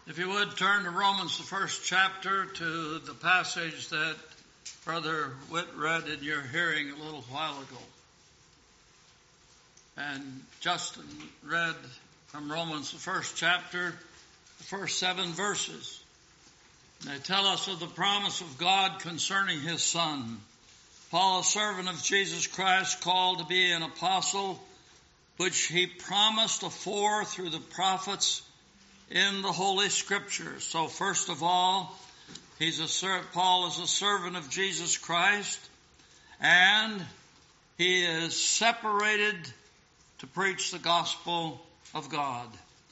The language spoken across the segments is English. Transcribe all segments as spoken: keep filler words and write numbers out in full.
If you would turn to Romans, the first chapter, to the passage that Brother Witt read in your hearing a little while ago. And Justin read from Romans, the first chapter, the first seven verses. They tell us of the promise of God concerning His Son. Paul, a servant of Jesus Christ, called to be an apostle, which He promised afore through the prophets in the Holy Scriptures. So first of all, he's a Paul is a servant of Jesus Christ, and he is separated to preach the gospel of God.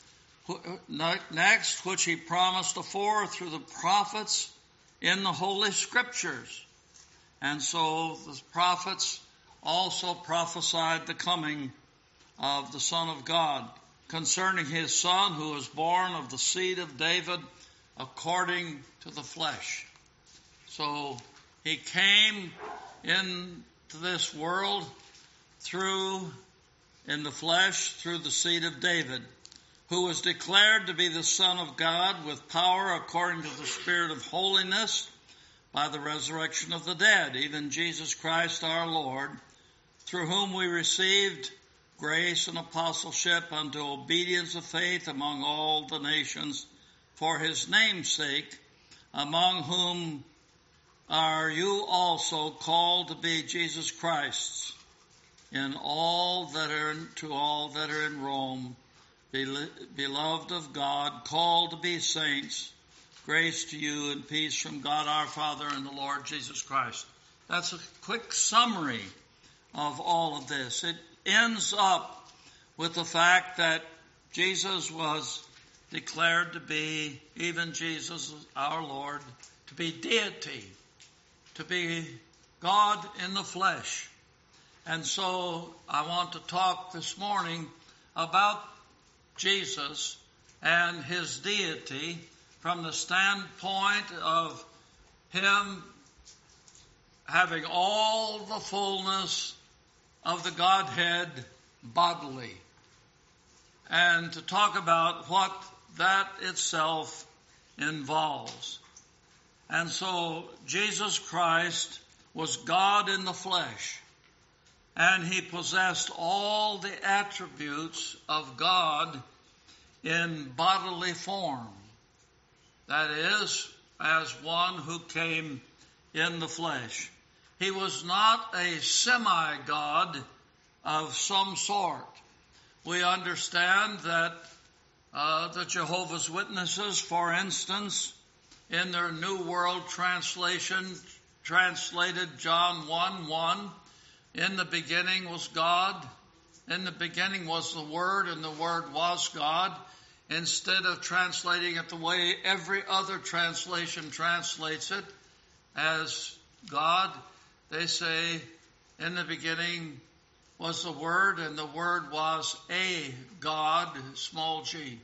Next, which he promised afore through the prophets in the Holy Scriptures. And so the prophets also prophesied the coming of the Son of God, concerning His Son, who was born of the seed of David according to the flesh. So He came into this world through, in the flesh, through the seed of David, who was declared to be the Son of God with power according to the Spirit of holiness by the resurrection of the dead, even Jesus Christ our Lord, through whom we received grace and apostleship unto obedience of faith among all the nations for His name's sake, among whom are you also called to be Jesus Christ's, in all that are to all that are in Rome, beloved of God, called to be saints, grace to you and peace from God our Father and the Lord Jesus Christ. That's a quick summary of all of this. It ends up with the fact that Jesus was declared to be, even Jesus our Lord, to be deity, to be God in the flesh. And so I want to talk this morning about Jesus and His deity from the standpoint of Him having all the fullness of the Godhead bodily, and to talk about what that itself involves. And so Jesus Christ was God in the flesh, and He possessed all the attributes of God in bodily form. That is, as one who came in the flesh. He was not a semi-God of some sort. We understand that uh, the Jehovah's Witnesses, for instance, in their New World Translation, translated John one one, in the beginning was God, in the beginning was the Word, and the Word was God. Instead of translating it the way every other translation translates it, as God, they say, in the beginning was the Word, and the Word was a God, small g.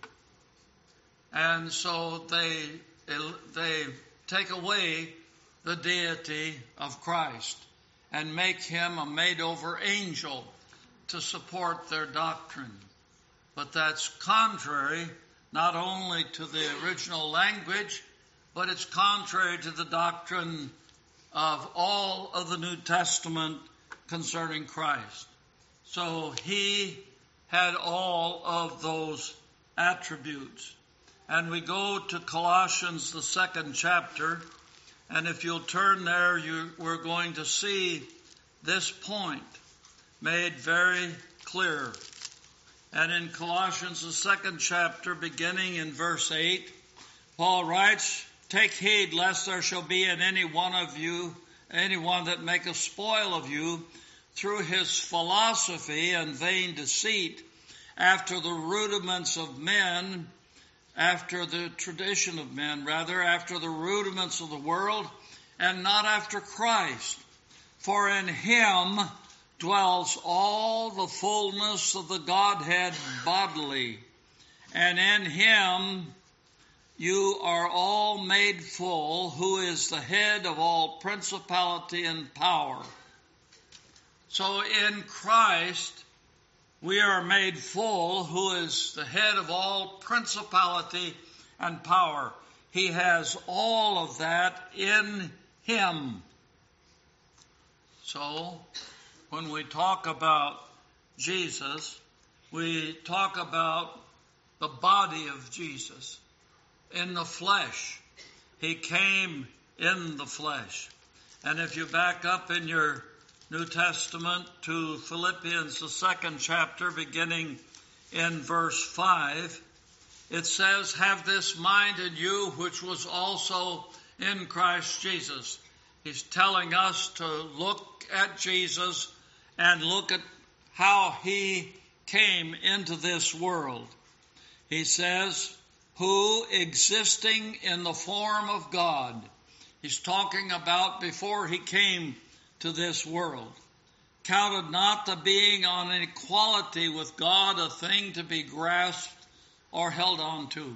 And so they, they take away the deity of Christ and make Him a made-over angel to support their doctrine. But that's contrary not only to the original language, but it's contrary to the doctrine of all of the New Testament concerning Christ. So He had all of those attributes. And we go to Colossians, the second chapter, and if you'll turn there, you, we're going to see this point made very clear. And in Colossians, the second chapter, beginning in verse eight, Paul writes, "Take heed lest there shall be in any one of you, any one that make a spoil of you, through his philosophy and vain deceit, after the rudiments of men, after the tradition of men, rather, after the rudiments of the world, and not after Christ. For in Him dwells all the fullness of the Godhead bodily, and in Him you are all made full, who is the head of all principality and power." So in Christ we are made full, who is the head of all principality and power. He has all of that in him. So, when we talk about Jesus, we talk about the body of Jesus in the flesh. He came in the flesh. And if you back up in your New Testament to Philippians, the second chapter, beginning in verse five, it says, have this mind in you which was also in Christ Jesus. He's telling us to look at Jesus and look at how he came into this world. He says, who existing in the form of God. He's talking about before he came to this world. Counted not the being on equality with God a thing to be grasped or held on to.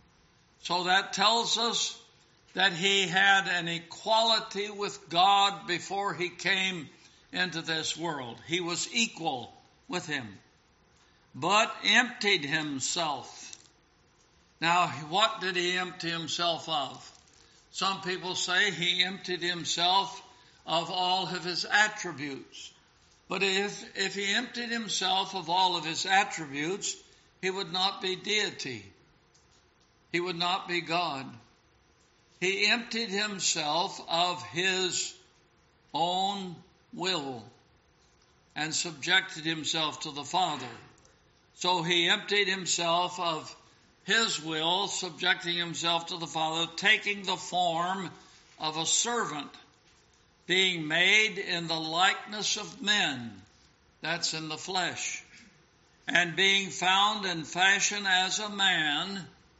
So that tells us that he had an equality with God before he came into this world. He was equal with him, but emptied himself. Now, what did he empty himself of? Some people say he emptied himself of all of his attributes. But if, if he emptied himself of all of his attributes, he would not be deity. He would not be God. He emptied himself of his own will and subjected himself to the Father. So he emptied himself of his will, subjecting himself to the Father, taking the form of a servant, being made in the likeness of men, that's in the flesh, and being found in fashion as a man,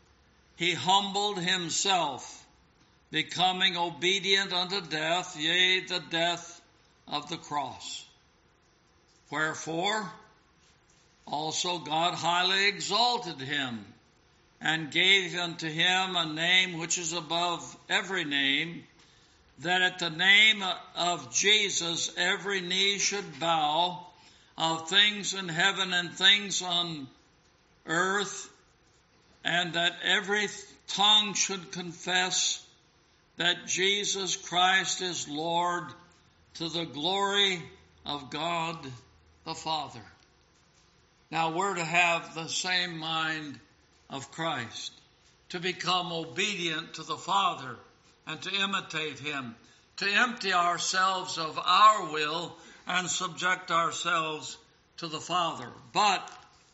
he humbled himself, becoming obedient unto death, yea, the death of the cross. Wherefore, also God highly exalted him, and gave unto him a name which is above every name, that at the name of Jesus every knee should bow, of things in heaven and things on earth, and that every tongue should confess that Jesus Christ is Lord, to the glory of God the Father. Now we're to have the same mind of Christ, to become obedient to the Father and to imitate him, to empty ourselves of our will and subject ourselves to the Father. But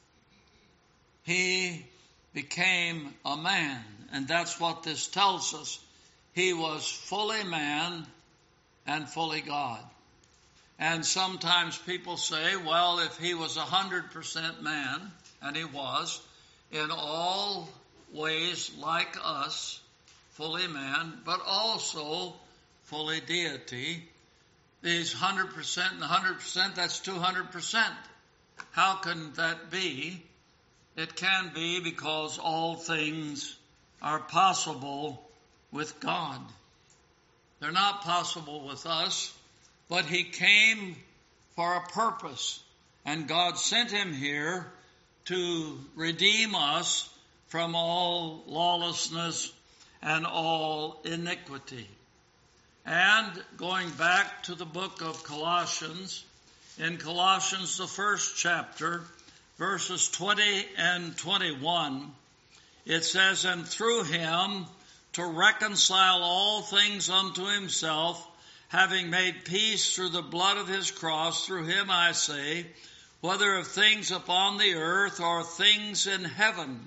he became a man, and that's what this tells us. He was fully man and fully God. And sometimes people say, well, if he was one hundred percent man, and he was, in all ways like us, fully man, but also fully deity, these one hundred percent and one hundred percent, that's two hundred percent. How can that be? It can be because all things are possible with God. They're not possible with us, but he came for a purpose, and God sent him here to redeem us from all lawlessness and all iniquity. And going back to the book of Colossians, in Colossians, the first chapter, verses twenty and twenty-one, it says, and through him to reconcile all things unto himself, having made peace through the blood of his cross, through him I say, whether of things upon the earth or things in heaven.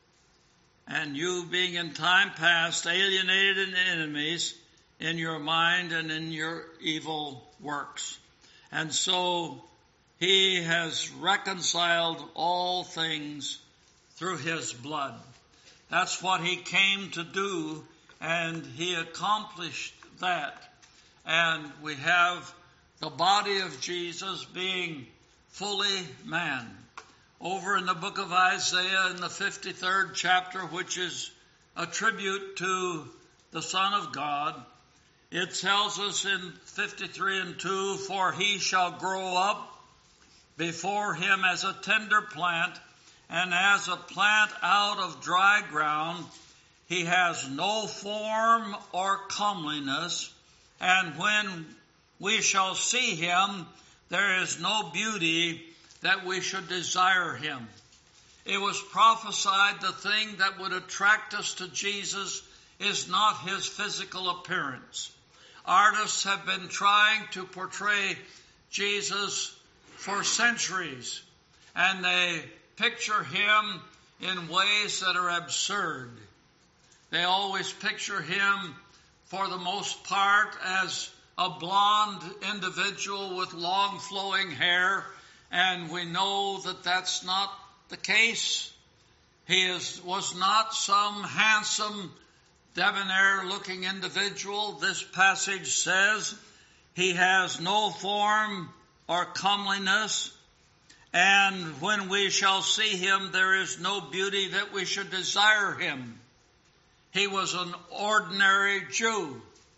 And you being in time past alienated and enemies in your mind and in your evil works. And so he has reconciled all things through his blood. That's what he came to do, and he accomplished that. And we have the body of Jesus being fully man. Over in the book of Isaiah in the fifty-third chapter, which is a tribute to the Son of God, it tells us in fifty-three and two, for he shall grow up before him as a tender plant, and as a plant out of dry ground, he has no form or comeliness, and when we shall see him, there is no beauty that we should desire him. It was prophesied the thing that would attract us to Jesus is not his physical appearance. Artists have been trying to portray Jesus for centuries, and they picture him in ways that are absurd. They always picture him, for the most part, as a blonde individual with long flowing hair, and we know that that's not the case. He is, was not some handsome, debonair-looking individual. This passage says he has no form or comeliness, and when we shall see him, there is no beauty that we should desire him. He was an ordinary Jew.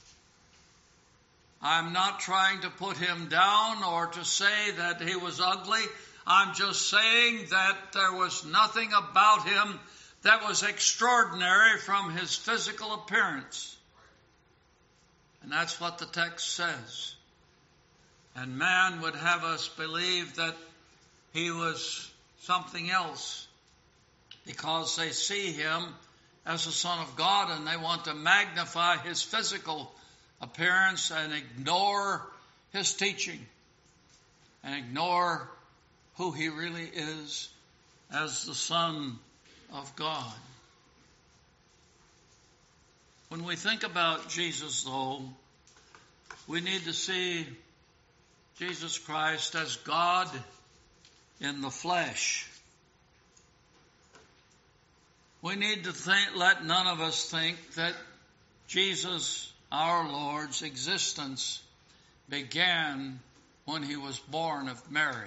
I'm not trying to put him down or to say that he was ugly. I'm just saying that there was nothing about him that was extraordinary from his physical appearance. And that's what the text says. And man would have us believe that he was something else because they see him as the Son of God and they want to magnify his physical appearance and ignore his teaching and ignore who he really is as the Son of God. When we think about Jesus, though, we need to see Jesus Christ as God in the flesh. We need to think, let none of us think that Jesus, our Lord's existence began when he was born of Mary.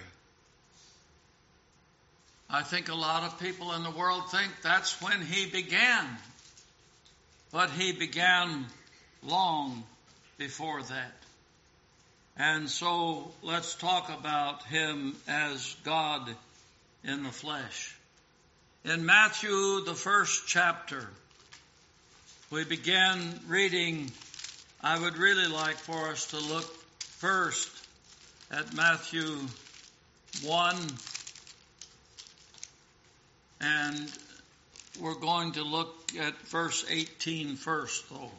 I think a lot of people in the world think that's when he began. But he began long before that. And so let's talk about him as God in the flesh. In Matthew, the first chapter, we begin reading. I would really like for us to look first at Matthew one. And we're going to look at verse eighteen first, though.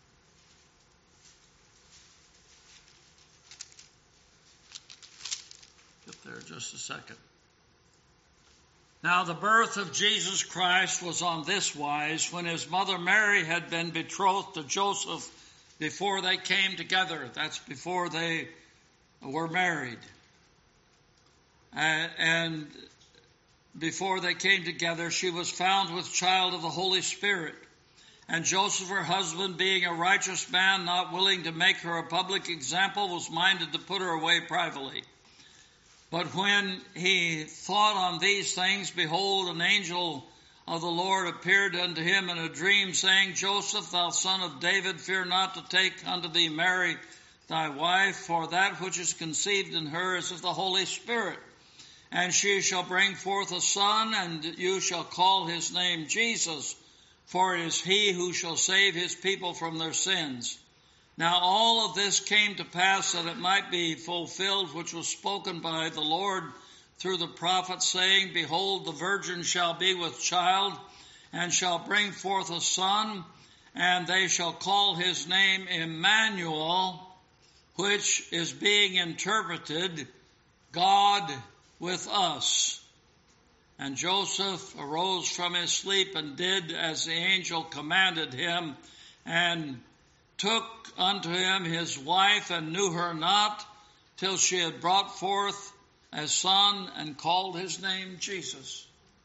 Get there just a second. Now the birth of Jesus Christ was on this wise, when his mother Mary had been betrothed to Joseph before they came together. That's before they were married. Uh, and Before they came together, she was found with child of the Holy Spirit. And Joseph, her husband, being a righteous man, not willing to make her a public example, was minded to put her away privately. But when he thought on these things, behold, an angel of the Lord appeared unto him in a dream, saying, Joseph, thou son of David, fear not to take unto thee Mary thy wife, for that which is conceived in her is of the Holy Spirit. And she shall bring forth a son, and you shall call his name Jesus, for it is he who shall save his people from their sins. Now all of this came to pass that it might be fulfilled, which was spoken by the Lord through the prophet, saying, Behold, the virgin shall be with child, and shall bring forth a son, and they shall call his name Emmanuel, which is being interpreted, God with us. And Joseph arose from his sleep and did as the angel commanded him, and took unto him his wife, and knew her not till she had brought forth a son, and called his name Jesus.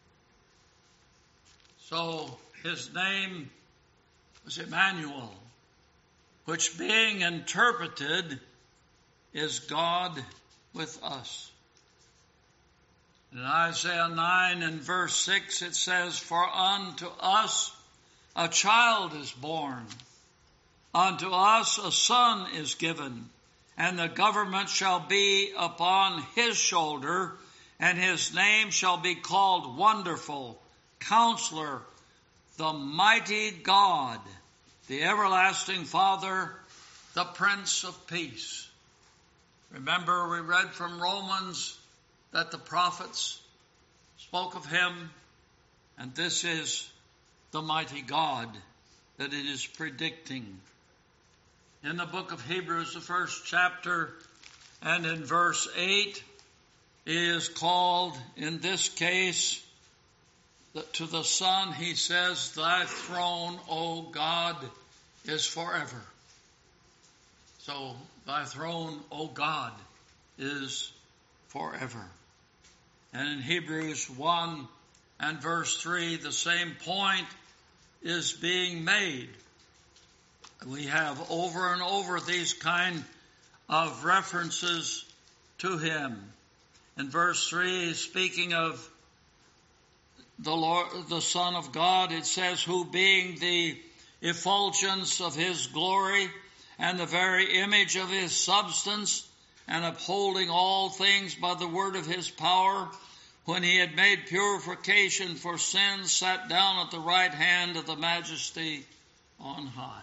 So his name was Emmanuel, which being interpreted is God with us. In Isaiah nine and verse six it says, For unto us a child is born, unto us a son is given, and the government shall be upon his shoulder, and his name shall be called Wonderful, Counselor, the mighty God, the everlasting Father, the Prince of Peace. Remember, we read from Romans that the prophets spoke of him, and this is the mighty God that it is predicting. In the book of Hebrews, the first chapter, and in verse eight, is called, in this case, to the Son, he says, thy throne, O God, is forever. So, thy throne, O God, is forever. And in Hebrews one and verse three, the same point is being made. We have over and over these kind of references to him. In verse three, speaking of the Lord, the Son of God, it says, who being the effulgence of his glory and the very image of his substance, and upholding all things by the word of his power, when he had made purification for sins, sat down at the right hand of the Majesty on high.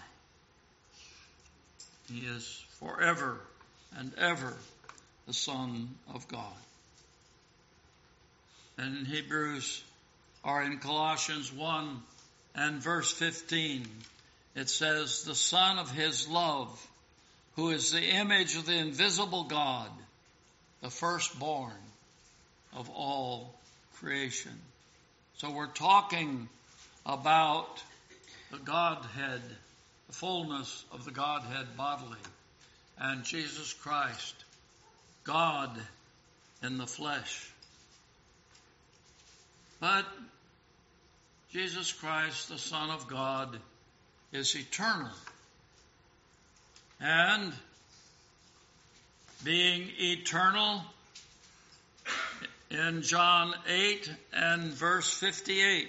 He is forever and ever the Son of God. And in Hebrews, or in Colossians one and verse fifteen, it says, the Son of his love, who is the image of the invisible God, the firstborn of all creation. So we're talking about the Godhead, the fullness of the Godhead bodily, and Jesus Christ, God in the flesh. But Jesus Christ, the Son of God, is eternal. And being eternal, in John eight and verse fifty-eight.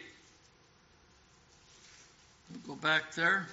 We'll go back there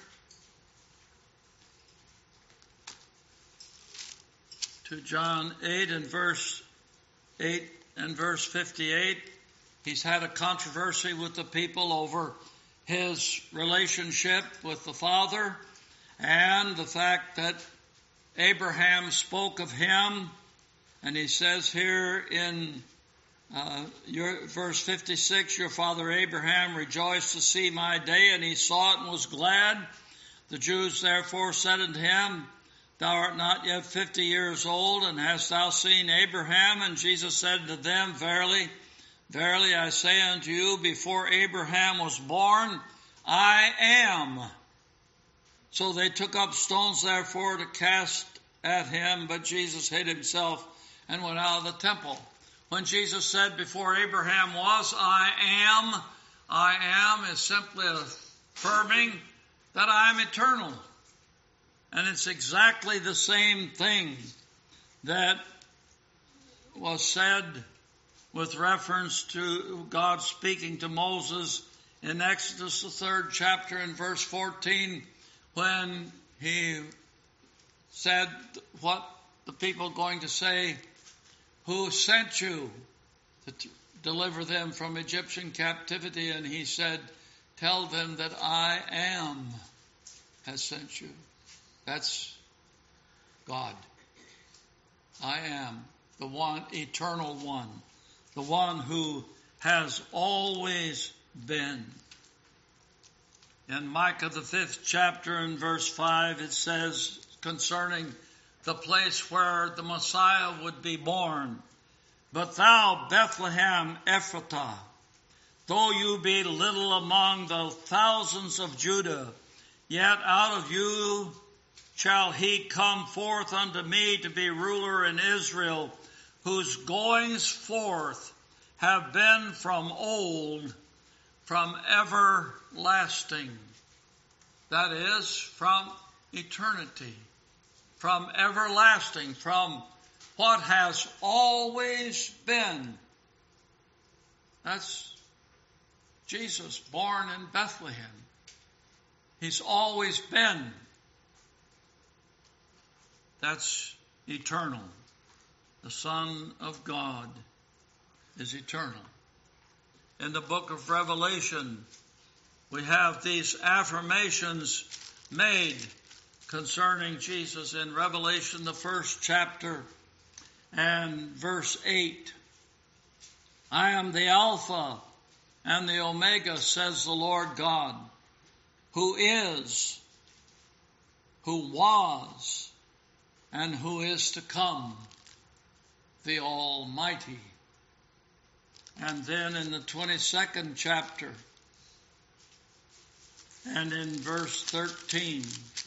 to John eight and verse eight and verse fifty-eight. He's had a controversy with the people over his relationship with the Father and the fact that Abraham spoke of him. And he says here in uh, your, verse fifty-six, your father Abraham rejoiced to see my day, and he saw it and was glad. The Jews therefore said unto him, thou art not yet fifty years old, and hast thou seen Abraham? And Jesus said to them, verily, verily I say unto you, before Abraham was born, I am. So they took up stones therefore to cast at him, but Jesus hid himself and went out of the temple. When Jesus said, before Abraham was, I am, I am is simply affirming that I am eternal. And it's exactly the same thing that was said with reference to God speaking to Moses in Exodus, the third chapter, in verse fourteen, when he said, what the people going to say, who sent you to t- deliver them from Egyptian captivity? And he said, tell them that I am has sent you. That's God. I am the one, eternal one, the one who has always been. In Micah, the fifth chapter, in verse five, it says concerning the place where the Messiah would be born, but thou, Bethlehem Ephratah, though you be little among the thousands of Judah, yet out of you shall he come forth unto me to be ruler in Israel, whose goings forth have been from old, from everlasting. That is, from eternity, from everlasting, from what has always been. That's Jesus, born in Bethlehem. He's always been. That's eternal. The Son of God is eternal. In the book of Revelation, we have these affirmations made concerning Jesus in Revelation, the first chapter and verse eight. I am the Alpha and the Omega, says the Lord God, who is, who was, and who is to come, the Almighty. And then in the twenty-second chapter and in verse thirteen,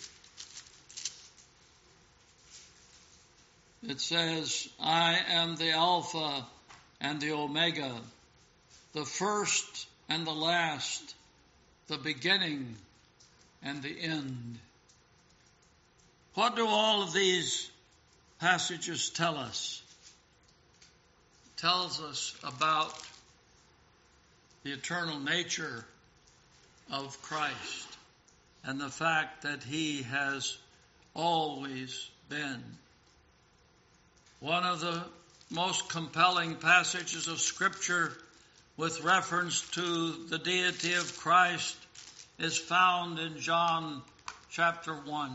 it says, I am the Alpha and the Omega, the first and the last, the beginning and the end. What do all of these passages tell us? It tells us about the eternal nature of Christ and the fact that he has always been. One of the most compelling passages of Scripture with reference to the deity of Christ is found in John chapter one.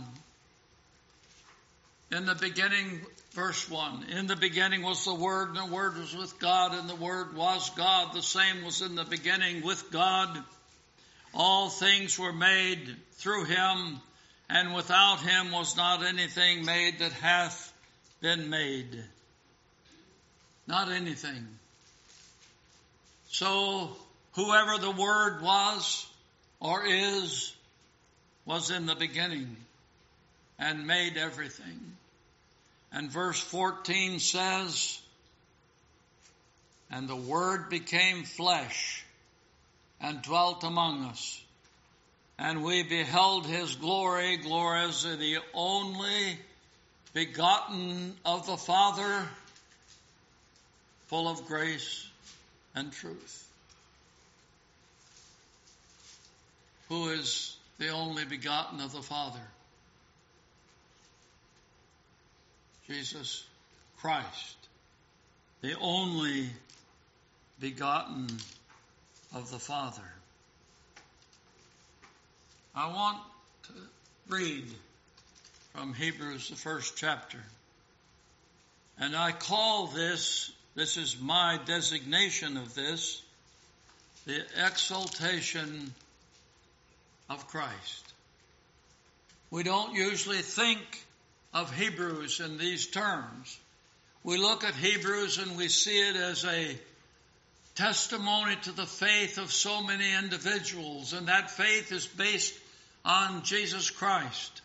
In the beginning, verse one, in the beginning was the Word, and the Word was with God, and the Word was God. The same was in the beginning with God. All things were made through him, and without him was not anything made that hath been made. Not anything. So whoever the Word was or is was in the beginning and made everything. And verse fourteen says, and the Word became flesh and dwelt among us, and we beheld his glory, glory as the only begotten of the Father, full of grace and truth. Who is the only begotten of the Father? Jesus Christ, the only begotten of the Father. I want to read from Hebrews, the first chapter. And I call this, this is my designation of this, the exaltation of Christ. We don't usually think of Hebrews in these terms. We look at Hebrews and we see it as a testimony to the faith of so many individuals, and that faith is based on Jesus Christ.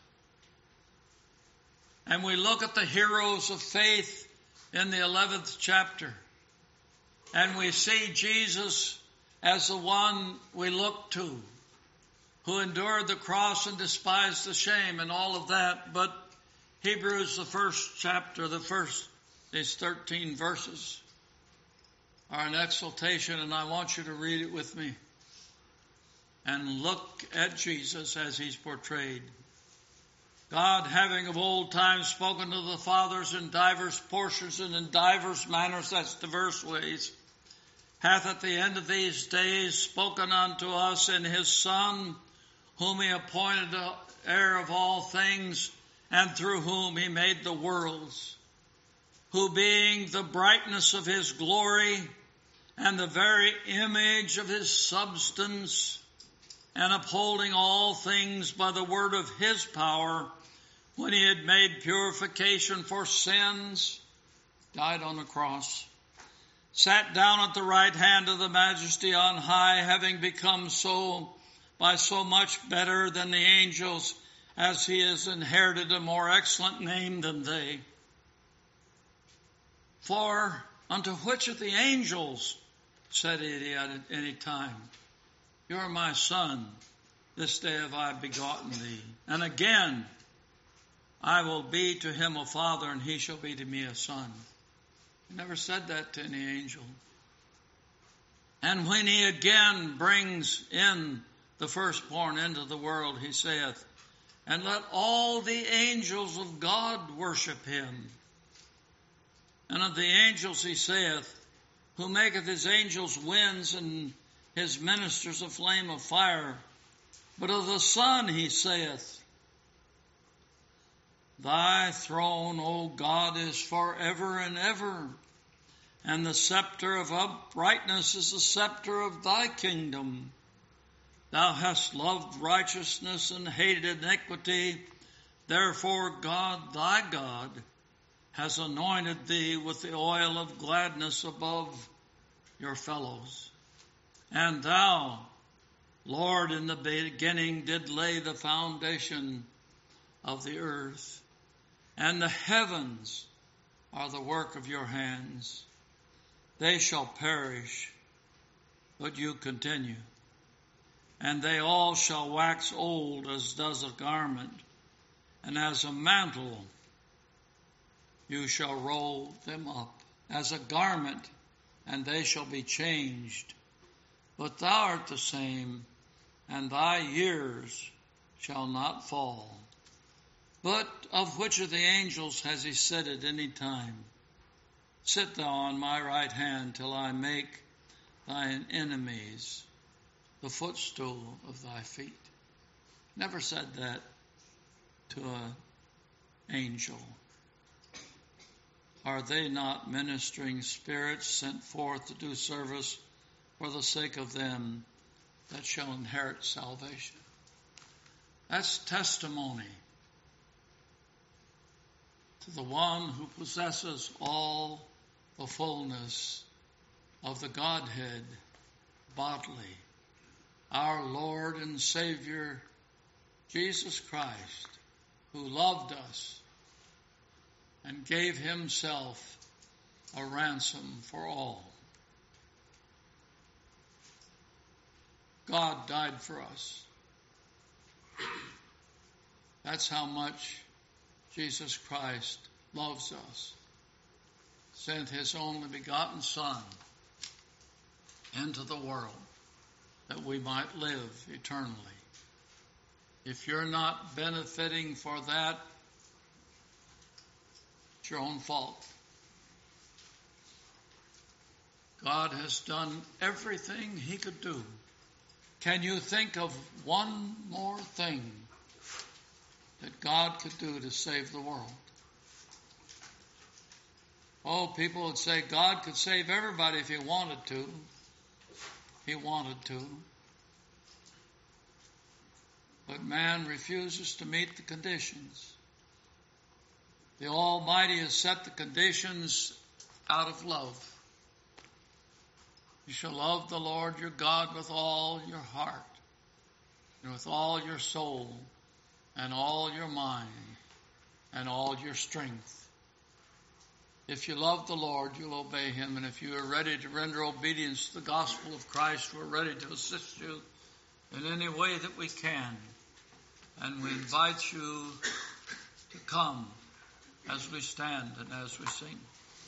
And we look at the heroes of faith in the eleventh chapter, and we see Jesus as the one we look to, who endured the cross and despised the shame and all of that. But Hebrews, the first chapter, the first, these thirteen verses are an exaltation, and I want you to read it with me and look at Jesus as he's portrayed. God, having of old time spoken to the fathers in divers portions and in divers manners, that's diverse ways, hath at the end of these days spoken unto us in his Son, whom he appointed heir of all things, and through whom he made the worlds, who being the brightness of his glory and the very image of his substance, and upholding all things by the word of his power, when he had made purification for sins, died on the cross, sat down at the right hand of the Majesty on high, having become so by so much better than the angels, as he has inherited a more excellent name than they. For unto which of the angels said he at any time, you are my son, this day have I begotten thee. And again, I will be to him a father, and he shall be to me a son. He never said that to any angel. And when he again brings in the firstborn into the world, he saith, and let all the angels of God worship him. And of the angels he saith, who maketh his angels winds and his ministers a flame of fire. But of the Son he saith, Thy throne, O God, is forever and ever, and the scepter of uprightness is the scepter of thy kingdom. Thou hast loved righteousness and hated iniquity. Therefore God, thy God, has anointed thee with the oil of gladness above your fellows. And thou, Lord, in the beginning did lay the foundation of the earth, and the heavens are the work of your hands. They shall perish, but you continue. And they all shall wax old as does a garment, and as a mantle you shall roll them up, as a garment, and they shall be changed. But thou art the same, and thy years shall not fall. But of which of the angels has he said at any time, Sit thou on my right hand till I make thine enemies the footstool of thy feet? Never said that to an angel. Are they not ministering spirits sent forth to do service for the sake of them that shall inherit salvation? That's testimony to the one who possesses all the fullness of the Godhead bodily, our Lord and Savior, Jesus Christ, who loved us and gave himself a ransom for all. God died for us. That's how much Jesus Christ loves us. Sent his only begotten Son into the world that we might live eternally. If you're not benefiting for that, it's your own fault. God has done everything he could do. Can you think of one more thing that God could do to save the world? Oh, people would say God could save everybody if he wanted to. He wanted to. But man refuses to meet the conditions. The Almighty has set the conditions out of love. You shall love the Lord your God with all your heart, and with all your soul, and all your mind, and all your strength. If you love the Lord, you'll obey him. And if you are ready to render obedience to the gospel of Christ, we're ready to assist you in any way that we can. And we invite you to come as we stand and as we sing.